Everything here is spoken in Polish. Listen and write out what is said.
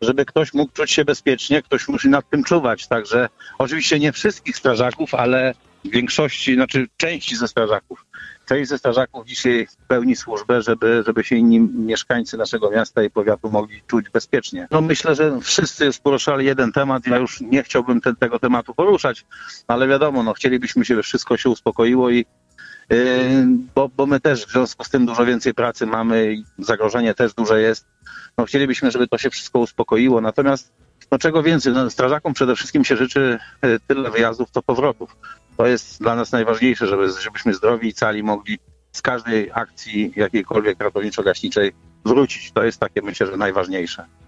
żeby ktoś mógł czuć się bezpiecznie, ktoś musi nad tym czuwać. Także oczywiście nie wszystkich strażaków, ale w większości, znaczy części ze strażaków. Część ze strażaków dzisiaj pełni służbę, żeby się inni mieszkańcy naszego miasta i powiatu mogli czuć bezpiecznie. No myślę, że wszyscy już poruszali jeden temat. Ja już nie chciałbym tego tematu poruszać, ale wiadomo, no chcielibyśmy, żeby wszystko się uspokoiło i bo my też w związku z tym dużo więcej pracy mamy i zagrożenie też duże jest. No chcielibyśmy, żeby to się wszystko uspokoiło. Natomiast no czego więcej, no, strażakom przede wszystkim się życzy tyle wyjazdów, co powrotów. To jest dla nas najważniejsze, żebyśmy zdrowi i cali mogli z każdej akcji jakiejkolwiek ratowniczo-gaśniczej wrócić. To jest takie, myślę, że najważniejsze.